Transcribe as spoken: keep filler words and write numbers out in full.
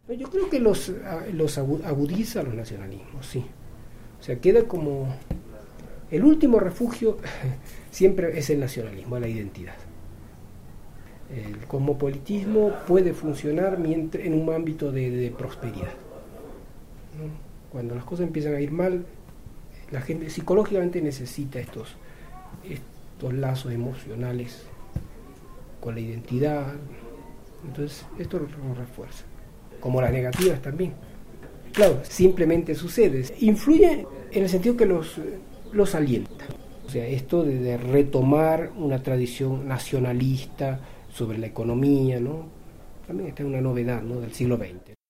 Yo creo que los, los agudiza los nacionalismos, sí. O sea, queda como... El último refugio siempre es el nacionalismo, la identidad. El cosmopolitismo puede funcionar mientras, en un ámbito de, de prosperidad, ¿no? Cuando las cosas empiezan a ir mal, la gente psicológicamente necesita estos, estos lazos emocionales con la identidad. Entonces, esto lo refuerza. Como las negativas también. Claro, simplemente sucede. Influye en el sentido que los, los alienta. O sea, esto de, de retomar una tradición nacionalista sobre la economía, ¿no? También está una novedad, ¿no?, del siglo veinte.